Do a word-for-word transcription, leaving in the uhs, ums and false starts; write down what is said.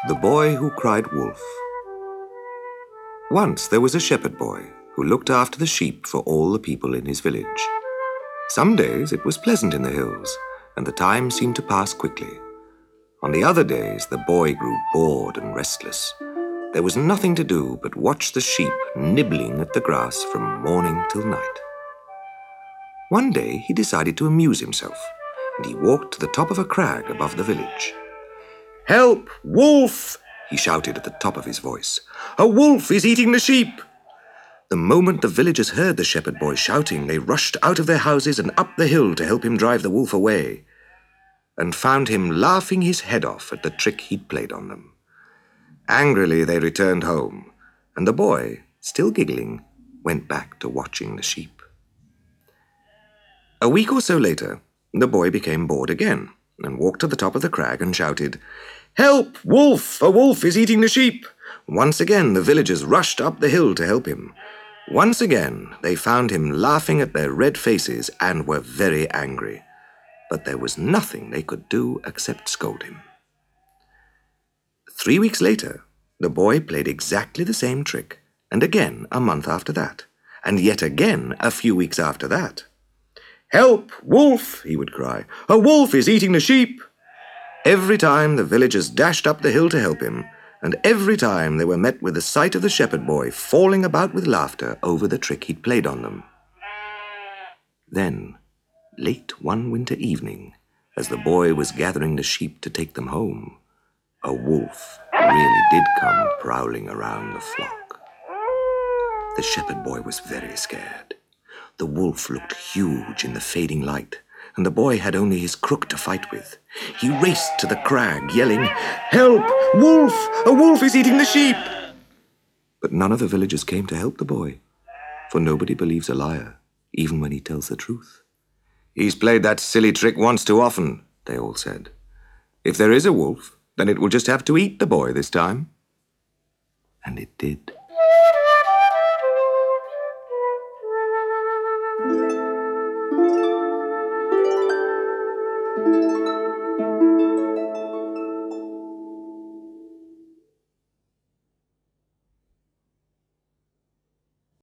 The Boy Who Cried Wolf. Once there was a shepherd boy who looked after the sheep for all the people in his village. Some days it was pleasant in the hills, and the time seemed to pass quickly. On the other days the boy grew bored and restless. There was nothing to do but watch the sheep nibbling at the grass from morning till night. One day he decided to amuse himself, and he walked to the top of a crag above the village. "Help! Wolf!" he shouted at the top of his voice. "A wolf is eating the sheep!" The moment the villagers heard the shepherd boy shouting, they rushed out of their houses and up the hill to help him drive the wolf away, and found him laughing his head off at the trick he'd played on them. Angrily they returned home, and the boy, still giggling, went back to watching the sheep. A week or so later, the boy became bored again, and walked to the top of the crag and shouted, "Help! Wolf! A wolf is eating the sheep!" Once again the villagers rushed up the hill to help him. Once again they found him laughing at their red faces and were very angry. But there was nothing they could do except scold him. Three weeks later, the boy played exactly the same trick, and again a month after that, and yet again a few weeks after that. "Help! Wolf!" he would cry. "A wolf is eating the sheep!" Every time the villagers dashed up the hill to help him, and every time they were met with the sight of the shepherd boy falling about with laughter over the trick he'd played on them. Then, late one winter evening, as the boy was gathering the sheep to take them home, a wolf really did come prowling around the flock. The shepherd boy was very scared. The wolf looked huge in the fading light, and the boy had only his crook to fight with. He raced to the crag, yelling, "Help! Wolf! A wolf is eating the sheep!" But none of the villagers came to help the boy, for nobody believes a liar, even when he tells the truth. "He's played that silly trick once too often," they all said. "If there is a wolf, then it will just have to eat the boy this time." And it did.